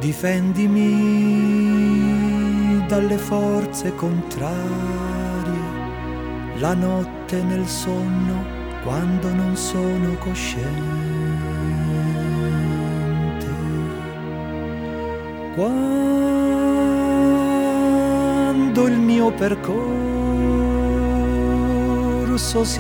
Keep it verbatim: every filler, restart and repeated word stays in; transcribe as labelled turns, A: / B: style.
A: Difendimi dalle forze contrarie, la notte nel sonno quando non sono cosciente. Quando il mio percorso si